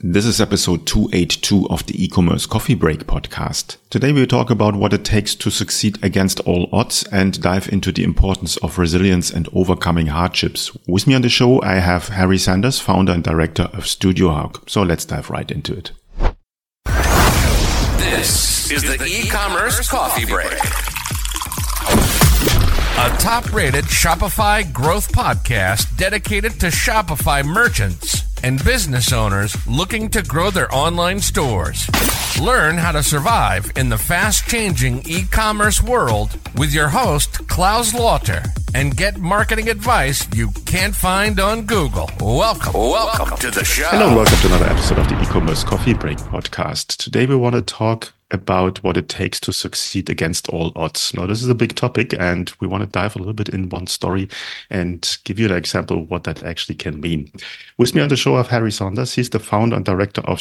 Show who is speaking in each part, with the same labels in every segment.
Speaker 1: This is episode 282 of the e-commerce coffee break podcast. Today we'll talk about what it takes to succeed against all odds and dive into the importance of resilience and overcoming hardships. With me on the show, I have Harry Sanders, founder and director of StudioHawk. So let's dive right into it.
Speaker 2: This is the e-commerce coffee break. A top-rated Shopify growth podcast dedicated to Shopify merchants and business owners looking to grow their online stores. Learn how to survive in the fast-changing e-commerce world with your host, Klaus Lauter, and get marketing advice you can't find on Google. Welcome to the show.
Speaker 1: Hello and welcome to another episode of the e-commerce coffee break podcast. Today we want to talk about what it takes to succeed against all odds. Now, this is a big topic, and we want to dive a little bit in one story and give you an example of what that actually can mean. With me on the show, I have Harry Sanders. He's the founder and director of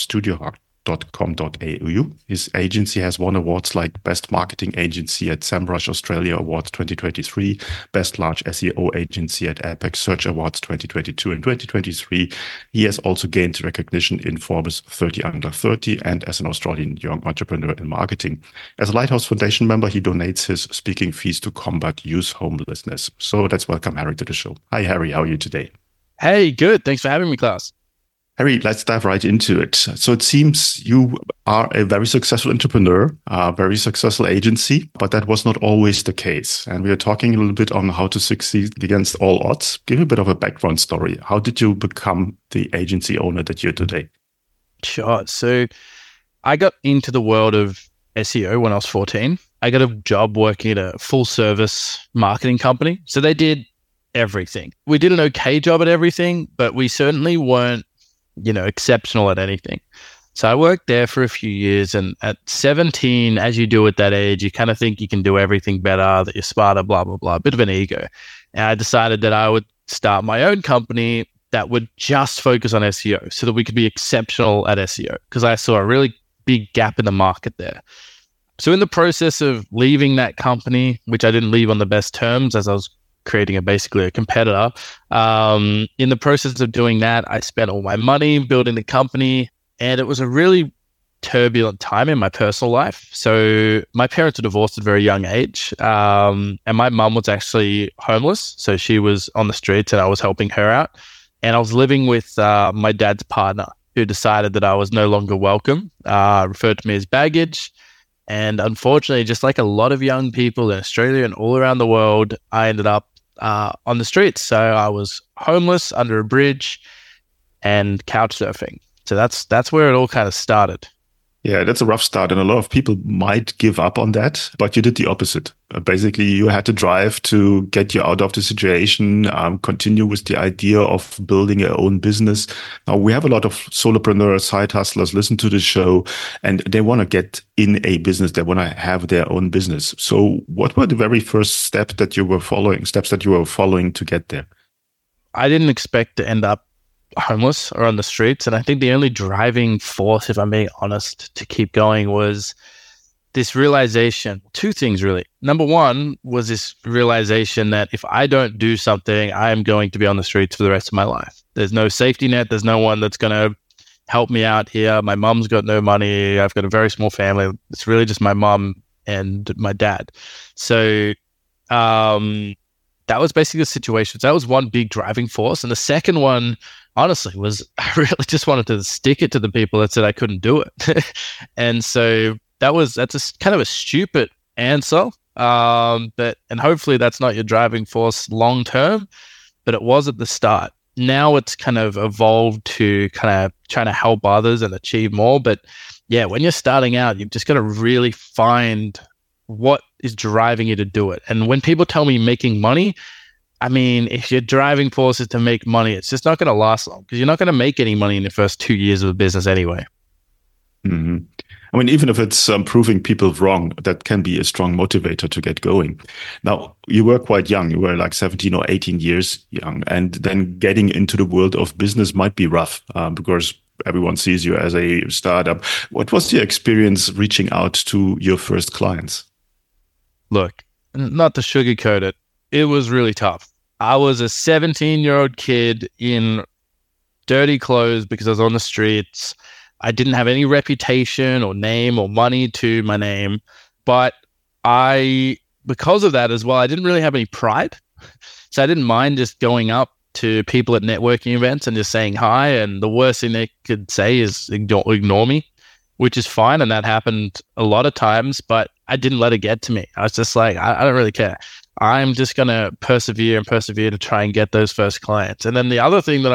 Speaker 1: StudioHawk.com.au. His agency has won awards like Best Marketing Agency at SEMrush Australia Awards 2023, Best Large SEO Agency at Apex Search Awards 2022 and 2023. He has also gained recognition in Forbes 30 Under 30 and as an Australian young entrepreneur in marketing. As a Lighthouse Foundation member, he donates his speaking fees to combat youth homelessness. So let's welcome Harry to the show. Hi, Harry. How are you today?
Speaker 3: Hey, good. Thanks for having me, Klaus.
Speaker 1: Harry, let's dive right into it. So it seems you are a very successful entrepreneur, a very successful agency, but that was not always the case. And we are talking a little bit on how to succeed against all odds. Give me a bit of a background story. How did you become the agency owner that you're today?
Speaker 3: Sure. So I got into the world of SEO when I was 14. I got a job working at a full service marketing company. So they did everything. We did an okay job at everything, but we certainly weren't exceptional at anything. So I worked there for a few years, and at 17, as you do at that age, you kind of think you can do everything better, that you're smarter, blah, blah, blah, a bit of an ego. And I decided that I would start my own company that would just focus on SEO so that we could be exceptional at SEO, because I saw a really big gap in the market there. So in the process of leaving that company, which I didn't leave on the best terms as I was creating basically a competitor. In the process of doing that, I spent all my money building the company, and it was a really turbulent time in my personal life. So my parents were divorced at a very young age, and my mum was actually homeless. So she was on the streets and I was helping her out. And I was living with my dad's partner, who decided that I was no longer welcome, referred to me as baggage. And unfortunately, just like a lot of young people in Australia and all around the world, I ended up on the streets. So I was homeless under a bridge and couch surfing. So that's where it all kind of started.
Speaker 1: Yeah, that's a rough start. And a lot of people might give up on that, but you did the opposite. Basically, you had to drive to get you out of the situation, continue with the idea of building your own business. Now, we have a lot of solopreneurs, side hustlers listen to the show, and they want to get in a business. They want to have their own business. So what were the very first steps that you were following to get there?
Speaker 3: I didn't expect to end up homeless or on the streets. And I think the only driving force, if I'm being honest, to keep going was this realization. Two things, really. Number one was this realization that if I don't do something, I am going to be on the streets for the rest of my life. There's no safety net. There's no one that's going to help me out here. My mom's got no money. I've got a very small family. It's really just my mom and my dad. So, that was basically the situation. So that was one big driving force. And the second one, honestly, was I really just wanted to stick it to the people that said I couldn't do it. And so that's a kind of a stupid answer. And hopefully that's not your driving force long term, but it was at the start. Now it's kind of evolved to kind of trying to help others and achieve more. But yeah, when you're starting out, you've just got to really find what is driving you to do it. And when people tell me making money, I mean, if your driving force is to make money, it's just not going to last long, because you're not going to make any money in the first 2 years of a business anyway.
Speaker 1: Mm-hmm. I mean, even if it's proving people wrong, that can be a strong motivator to get going. Now, you were quite young. You were like 17 or 18 years young. And then getting into the world of business might be rough because everyone sees you as a startup. What was your experience reaching out to your first clients?
Speaker 3: Look, not to sugarcoat it, it was really tough. I was a 17-year-old kid in dirty clothes because I was on the streets. I didn't have any reputation or name or money to my name, but because of that as well, I didn't really have any pride. So I didn't mind just going up to people at networking events and just saying hi. And the worst thing they could say is ignore me, which is fine. And that happened a lot of times, but I didn't let it get to me. I was just like, I don't really care. I'm just going to persevere to try and get those first clients. And then the other thing that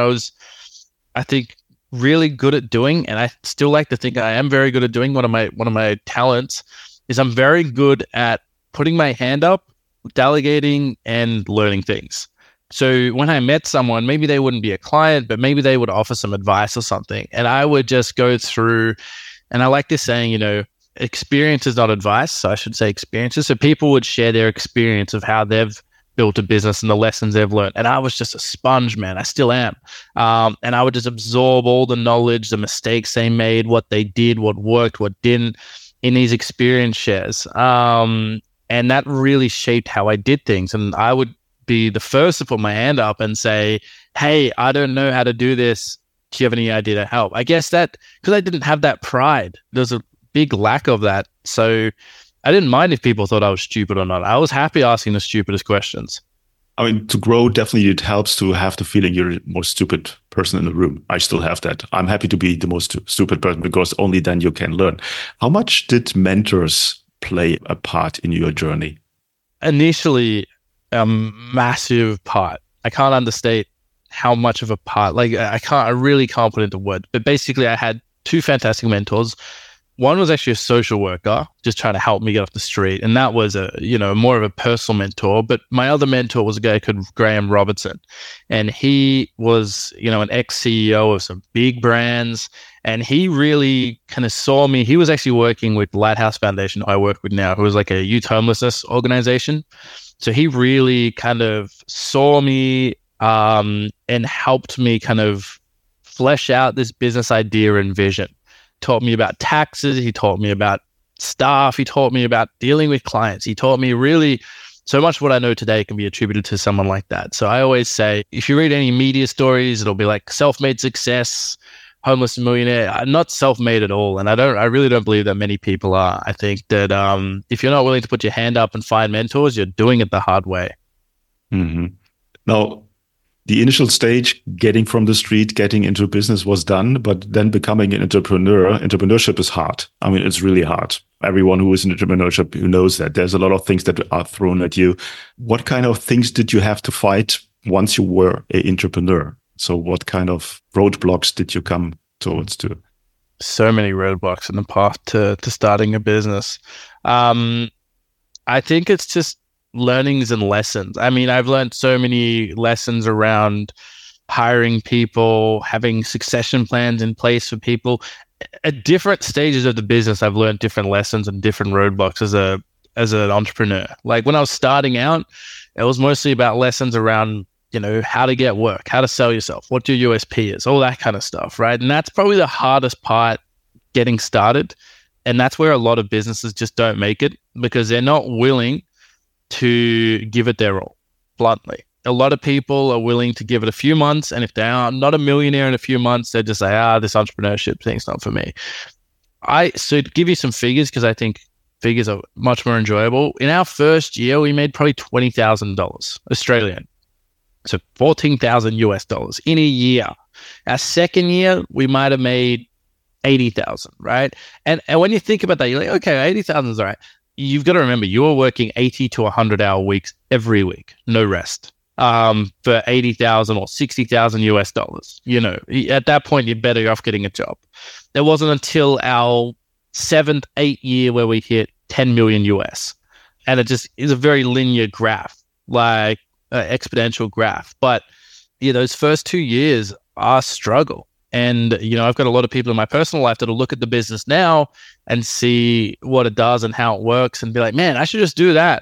Speaker 3: I think, really good at doing, and I still like to think I am very good at doing, one of my talents is I'm very good at putting my hand up, delegating, and learning things. So when I met someone, maybe they wouldn't be a client, but maybe they would offer some advice or something. And I would just go through, and I like this saying, experience is not advice. So I should say experiences. So people would share their experience of how they've built a business and the lessons they've learned. And I was just a sponge, man. I still am. And I would just absorb all the knowledge, the mistakes they made, what they did, what worked, what didn't in these experience shares. And that really shaped how I did things. And I would be the first to put my hand up and say, hey, I don't know how to do this. Do you have any idea to help? I guess that because I didn't have that pride, there's a big lack of that. So I didn't mind if people thought I was stupid or not. I was happy asking the stupidest questions.
Speaker 1: I mean, to grow, definitely it helps to have the feeling you're the most stupid person in the room. I still have that. I'm happy to be the most stupid person because only then you can learn. How much did mentors play a part in your journey?
Speaker 3: Initially, a massive part. I can't understate how much of a part. Like I really can't put it into words. But basically, I had two fantastic mentors. One was actually a social worker, just trying to help me get off the street. And that was more of a personal mentor. But my other mentor was a guy called Graham Robertson. And he was, an ex-CEO of some big brands. And he really kind of saw me. He was actually working with Lighthouse Foundation, who I work with now, who was like a youth homelessness organization. So he really kind of saw me and helped me kind of flesh out this business idea and vision. Taught me about taxes. He taught me about staff. He taught me about dealing with clients. He taught me really so much of what I know today can be attributed to someone like that. So I always say, if you read any media stories, it'll be like self-made success, homeless millionaire. I'm not self-made at all. And I really don't believe that many people are. I think that if you're not willing to put your hand up and find mentors, you're doing it the hard way.
Speaker 1: Mm-hmm. Now, the initial stage, getting from the street, getting into business was done, but then becoming an entrepreneurship is hard. I mean, it's really hard. Everyone who is in entrepreneurship who knows that there's a lot of things that are thrown at you. What kind of things did you have to fight once you were an entrepreneur? So what kind of roadblocks did you come towards to?
Speaker 3: So many roadblocks in the path to starting a business. I think it's just learnings and lessons. I mean, I've learned so many lessons around hiring people, having succession plans in place for people. At different stages of the business, I've learned different lessons and different roadblocks as an entrepreneur. Like when I was starting out, it was mostly about lessons around, how to get work, how to sell yourself, what your USP is, all that kind of stuff, right? And that's probably the hardest part, getting started. And that's where a lot of businesses just don't make it because they're not willing to give it their all, bluntly. A lot of people are willing to give it a few months, and if they are not a millionaire in a few months, they just say, this entrepreneurship thing's not for me. So to give you some figures, because I think figures are much more enjoyable. In our first year, we made probably $20,000 Australian. So $14,000 US in a year. Our second year, we might have made 80,000, right? And when you think about that, you're like, okay, 80,000 is all right. You've got to remember, you're working 80 to 100-hour weeks every week, no rest, for 80,000 or 60,000 US dollars. At that point, you're better off getting a job. It wasn't until our 7th, 8th year where we hit 10 million US. And it just is a very linear graph, like exponential graph. But those first 2 years are a struggle. And, I've got a lot of people in my personal life that'll look at the business now and see what it does and how it works and be like, man, I should just do that.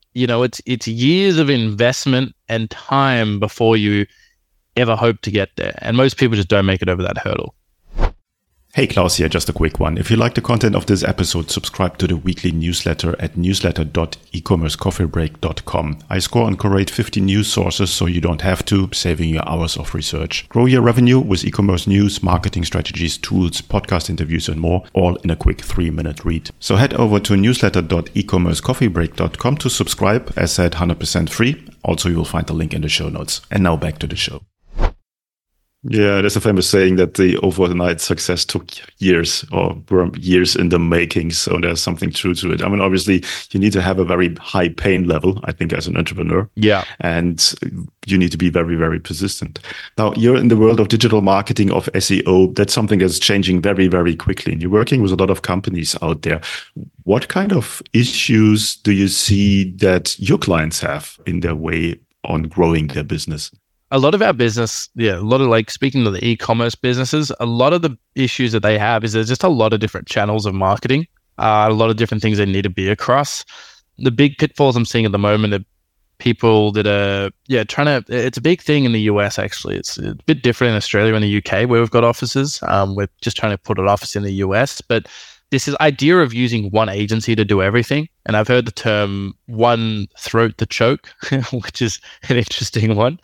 Speaker 3: It's years of investment and time before you ever hope to get there. And most people just don't make it over that hurdle.
Speaker 1: Hey, Klaus here, just a quick one. If you like the content of this episode, subscribe to the weekly newsletter at newsletter.ecommercecoffeebreak.com. I score and curate 50 news sources so you don't have to, saving your hours of research. Grow your revenue with e-commerce news, marketing strategies, tools, podcast interviews, and more, all in a quick 3-minute read. So head over to newsletter.ecommercecoffeebreak.com to subscribe, as said, 100% free. Also, you will find the link in the show notes. And now back to the show. Yeah, there's a famous saying that the overnight success took years or were years in the making. So there's something true to it. I mean, obviously, you need to have a very high pain level, I think, as an entrepreneur.
Speaker 3: Yeah.
Speaker 1: And you need to be very, very persistent. Now, you're in the world of digital marketing, of SEO. That's something that's changing very, very quickly. And you're working with a lot of companies out there. What kind of issues do you see that your clients have in their way on growing their business?
Speaker 3: A lot of our business, a lot of speaking to the e-commerce businesses, a lot of the issues that they have is there's just a lot of different channels of marketing, a lot of different things they need to be across. The big pitfalls I'm seeing at the moment are people that are, it's a big thing in the US, actually. It's a bit different in Australia and the UK where we've got offices. We're just trying to put an office in the US, but this is idea of using one agency to do everything. And I've heard the term one throat to choke, which is an interesting one.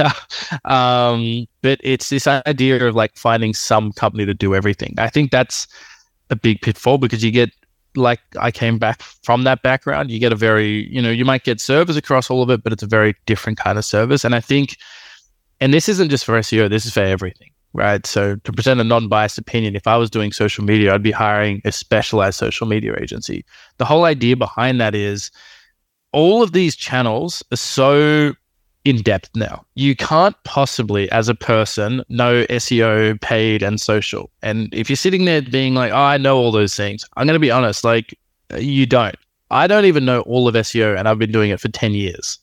Speaker 3: But it's this idea of finding some company to do everything. I think that's a big pitfall because you get, I came back from that background, you get a very, you might get service across all of it, but it's a very different kind of service. And I think, and this isn't just for SEO, this is for everything. Right. So to present a non-biased opinion, if I was doing social media, I'd be hiring a specialized social media agency. The whole idea behind that is all of these channels are so in-depth now. You can't possibly, as a person, know SEO, paid, and social. And if you're sitting there being like, oh, I know all those things, I'm going to be honest, you don't. I don't even know all of SEO, and I've been doing it for 10 years.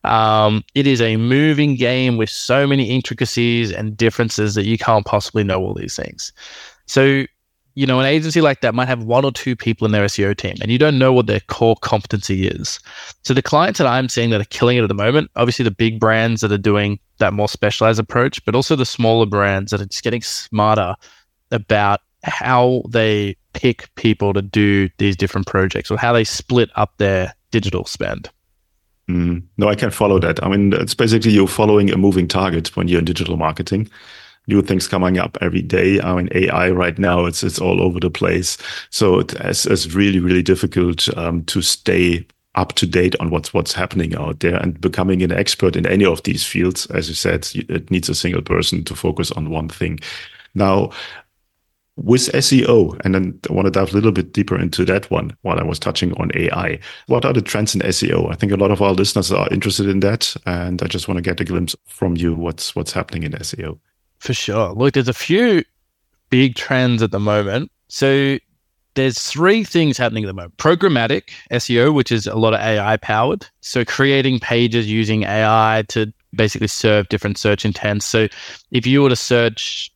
Speaker 3: It is a moving game with so many intricacies and differences that you can't possibly know all these things. So, an agency like that might have one or two people in their SEO team, and you don't know what their core competency is. So the clients that I'm seeing that are killing it at the moment, obviously the big brands that are doing that more specialized approach, but also the smaller brands that are just getting smarter about how they pick people to do these different projects or how they split up their digital spend.
Speaker 1: No, I can follow that. I mean, it's basically you're following a moving target when you're in digital marketing. New things coming up every day. I mean, AI right now, it's all over the place. So it's really, really difficult to stay up to date on what's happening out there, and becoming an expert in any of these fields. As you said, it needs a single person to focus on one thing. Now, with SEO, and then I want to dive a little bit deeper into that one while I was touching on AI. What are the trends in SEO? I think a lot of our listeners are interested in that, and I just want to get a glimpse from you what's happening in SEO.
Speaker 3: For sure. Look, there's a few big trends at the moment. So there's three things happening at the moment. Programmatic SEO, which is a lot of AI powered. So creating pages using AI to basically serve different search intents. So if you were to search,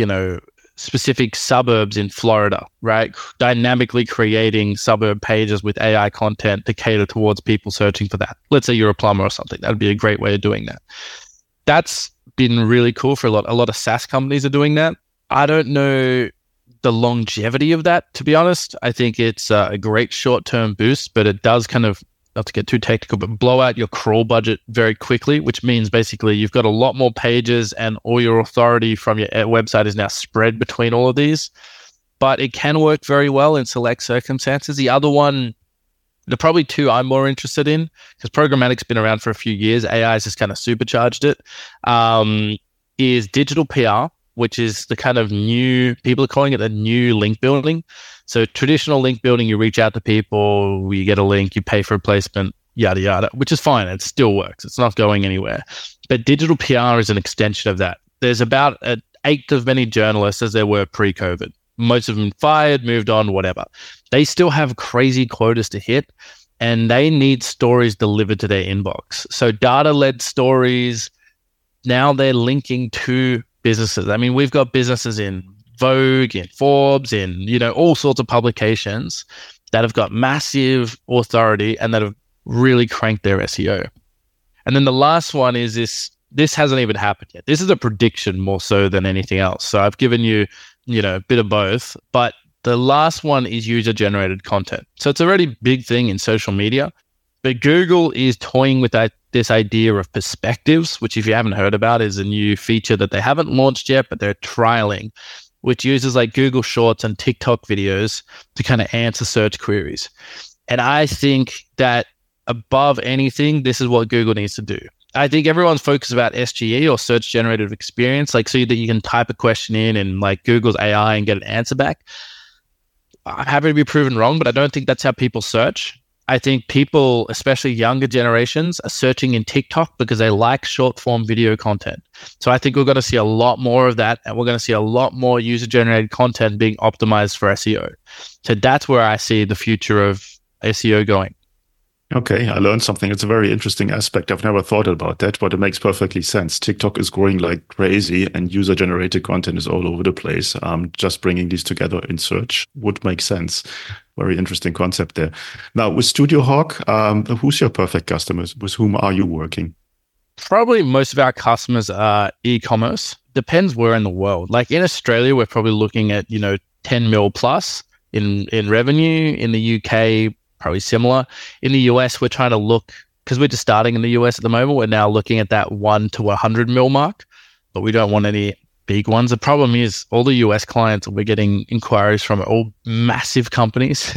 Speaker 3: specific suburbs in Florida, right? Dynamically creating suburb pages with AI content to cater towards people searching for that. Let's say you're a plumber or something. That'd be a great way of doing that. That's been really cool for a lot of SaaS companies are doing that. I don't know the longevity of that, to be honest. I think it's a great short-term boost, but it does kind of, not to get too technical, but blow out your crawl budget very quickly, which means basically you've got a lot more pages and all your authority from your website is now spread between all of these. But it can work very well in select circumstances. The other one, the probably two I'm more interested in, because programmatic's been around for a few years, AI has just kind of supercharged it, is digital PR, which is the kind of new, people are calling it the new link building. So traditional link building, you reach out to people, you get a link, you pay for a placement, yada, yada, which is fine. It still works. It's not going anywhere. But digital PR is an extension of that. There's about an eighth of many journalists as there were pre-COVID. Most of them fired, moved on, whatever. They still have crazy quotas to hit, and they need stories delivered to their inbox. So data-led stories, now they're linking to businesses. I mean, we've got businesses in Vogue, in Forbes, in, all sorts of publications that have got massive authority and that have really cranked their SEO. And then the last one is this hasn't even happened yet. This is a prediction more so than anything else. So I've given you a bit of both. But the last one is user-generated content. So it's a really big thing in social media. But Google is toying with this idea of perspectives, which if you haven't heard about is a new feature that they haven't launched yet, but they're trialing, which uses like Google Shorts and TikTok videos to kind of answer search queries. And I think that above anything, this is what Google needs to do. I think everyone's focused about SGE or search generated experience, like so that you can type a question in and like Google's AI and get an answer back. I'm happy to be proven wrong, but I don't think that's how people search. I think people, especially younger generations, are searching in TikTok because they like short form video content. So I think we're going to see a lot more of that, and we're going to see a lot more user generated content being optimized for SEO. So that's where I see the future of SEO going.
Speaker 1: Okay, I learned something. It's a very interesting aspect. I've never thought about that, but it makes perfectly sense. TikTok is growing like crazy and user-generated content is all over the place. Just bringing these together in search would make sense. Very interesting concept there. Now, with StudioHawk, who's your perfect customers? With whom are you working?
Speaker 3: Probably most of our customers are e-commerce. Depends where in the world. Like in Australia, we're probably looking at, 10 mil plus in revenue. In the UK, probably similar. In the US, we're trying to look, because we're just starting in the US at the moment, we're now looking at that 1 to 100 mil mark, but we don't want any big ones. The problem is all the US clients we're getting inquiries from are all massive companies.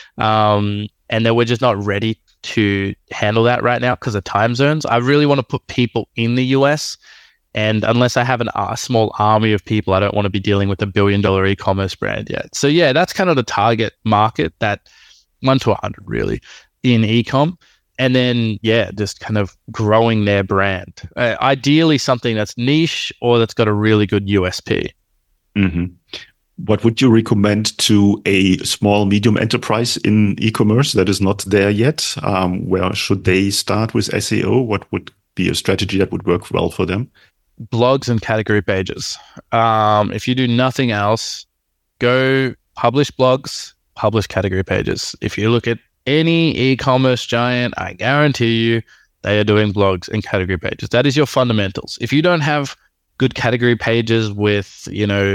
Speaker 3: And then we're just not ready to handle that right now because of time zones. I really want to put people in the US. And unless I have a small army of people, I don't want to be dealing with $1 billion e-commerce brand yet. So yeah, that's kind of the target market, that 1 to 100 really in e-com. And then, just kind of growing their brand. Ideally something that's niche or that's got a really good USP.
Speaker 1: Mm-hmm. What would you recommend to a small, medium enterprise in e-commerce that is not there yet? Where should they start with SEO? What would be a strategy that would work well for them?
Speaker 3: Blogs and category pages. If you do nothing else, go publish blogs, publish category pages. If you look at any e-commerce giant, I guarantee you they are doing blogs and category pages. That is your fundamentals. If you don't have good category pages with,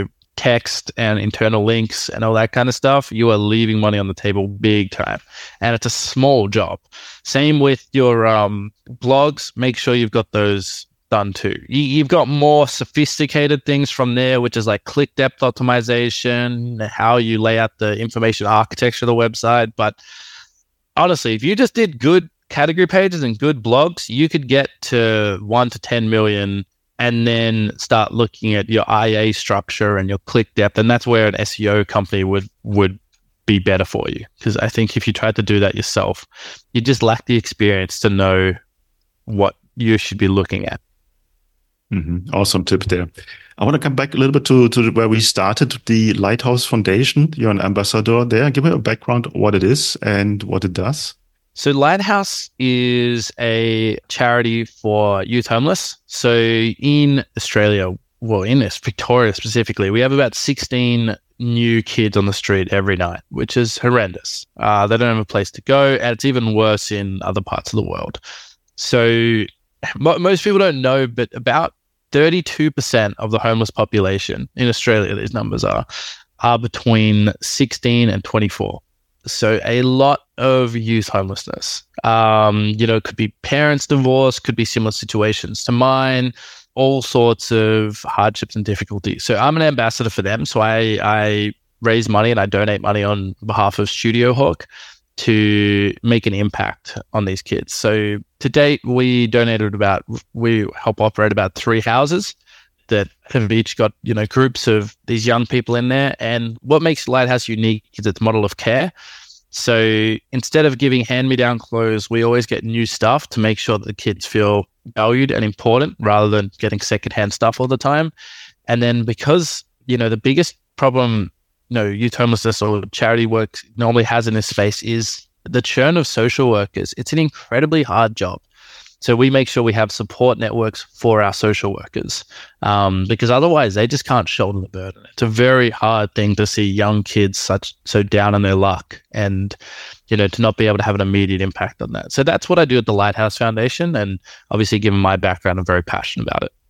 Speaker 3: text and internal links and all that kind of stuff, you are leaving money on the table big time. And it's a small job. Same with your blogs. Make sure you've got those done too. You've got more sophisticated things from there, which is like click depth optimization, how you lay out the information architecture of the website. But honestly, if you just did good category pages and good blogs, you could get to 1 to 10 million and then start looking at your IA structure and your click depth. And that's where an SEO company would be better for you. Because I think if you tried to do that yourself, you just lack the experience to know what you should be looking at.
Speaker 1: Mm-hmm. Awesome tip there. I want to come back a little bit to where we started, the Lighthouse Foundation. You're an ambassador there. Give me a background of what it is and what it does.
Speaker 3: So Lighthouse is a charity for youth homeless. So in Australia, well, in Victoria specifically, we have about 16 new kids on the street every night, which is horrendous. They don't have a place to go, and it's even worse in other parts of the world. So most people don't know, but about 32% of the homeless population in Australia, these numbers are between 16 and 24. So a lot of youth homelessness. It could be parents divorced, could be similar situations to mine, all sorts of hardships and difficulties. So I'm an ambassador for them. So I raise money and I donate money on behalf of StudioHawk to make an impact on these kids. So to date, we help operate about 3 houses that have each got, groups of these young people in there. And what makes Lighthouse unique is its model of care. So instead of giving hand-me-down clothes, we always get new stuff to make sure that the kids feel valued and important rather than getting secondhand stuff all the time. And then because, the biggest problem, youth homelessness or charity work normally has in this space is the churn of social workers. It's an incredibly hard job. So we make sure we have support networks for our social workers because otherwise they just can't shoulder the burden. It's a very hard thing to see young kids so down on their luck and, to not be able to have an immediate impact on that. So that's what I do at the Lighthouse Foundation. And obviously, given my background, I'm very passionate about it.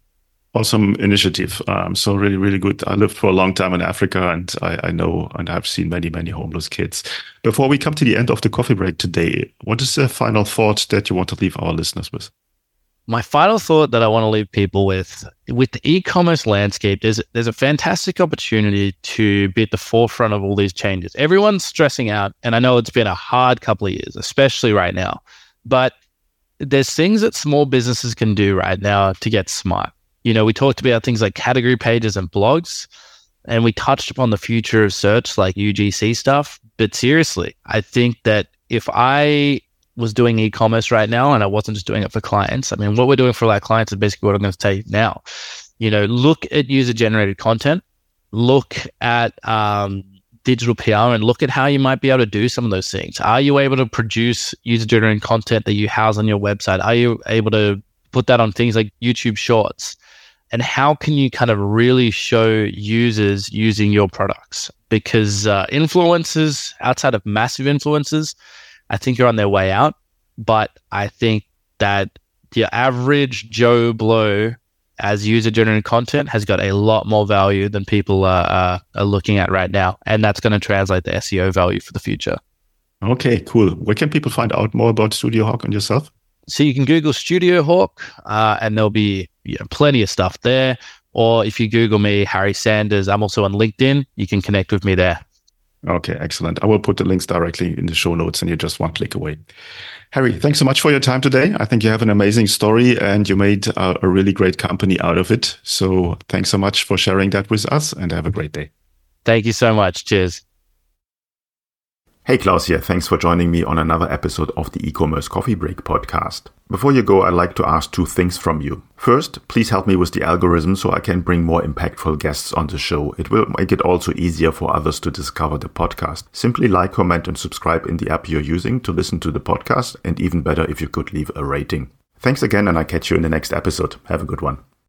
Speaker 1: Awesome initiative. So really, really good. I lived for a long time in Africa, and I know and I've seen many, many homeless kids. Before we come to the end of the coffee break today, what is the final thought that you want to leave our listeners with?
Speaker 3: My final thought that I want to leave people with the e-commerce landscape, there's a fantastic opportunity to be at the forefront of all these changes. Everyone's stressing out, and I know it's been a hard couple of years, especially right now, but there's things that small businesses can do right now to get smart. You know, we talked about things like category pages and blogs, and we touched upon the future of search like UGC stuff. But seriously, I think that if I was doing e-commerce right now and I wasn't just doing it for clients, I mean, what we're doing for our clients is basically what I'm going to tell you now. You know, look at user-generated content, look at digital PR, and look at how you might be able to do some of those things. Are you able to produce user-generated content that you house on your website? Are you able to put that on things like YouTube Shorts? And how can you kind of really show users using your products? Because influencers, outside of massive influencers, I think are on their way out. But I think that the average Joe Blow as user-generated content has got a lot more value than people are looking at right now. And that's going to translate the SEO value for the future.
Speaker 1: Okay, cool. Where can people find out more about Studio Hawk and yourself?
Speaker 3: So you can Google Studio Hawk and there'll be plenty of stuff there. Or if you Google me, Harry Sanders, I'm also on LinkedIn. You can connect with me there.
Speaker 1: Okay, excellent. I will put the links directly in the show notes and you're just one click away. Harry, thanks so much for your time today. I think you have an amazing story and you made a really great company out of it. So thanks so much for sharing that with us and have a great day.
Speaker 3: Thank you so much. Cheers.
Speaker 1: Hey, Klaus here. Thanks for joining me on another episode of the E-Commerce Coffee Break podcast. Before you go, I'd like to ask two things from you. First, please help me with the algorithm so I can bring more impactful guests on the show. It will make it also easier for others to discover the podcast. Simply like, comment, and subscribe in the app you're using to listen to the podcast, and even better if you could leave a rating. Thanks again, and I'll catch you in the next episode. Have a good one.